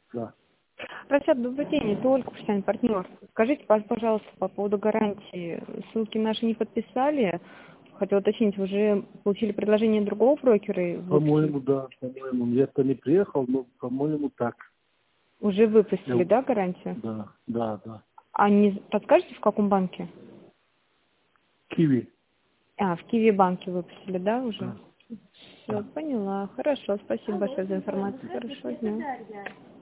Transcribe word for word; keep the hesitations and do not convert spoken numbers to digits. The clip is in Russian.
Да. Рашид, добрый день, это Ольга, профессиональный партнер. Скажите, пожалуйста, по поводу гарантии. Ссылки наши не подписали. Хотела уточнить, вы уже получили предложение другого брокера? Выпустили? По-моему, да, по-моему. Я-то не приехал, но, по-моему, так. Уже выпустили, Я- да, гарантию? Да, да, да. А не подскажете, в каком банке? Киви. А, в Киви банке выпустили, да, уже? Да, Все, да. поняла. Хорошо, спасибо большое за информацию. Хорошего дня.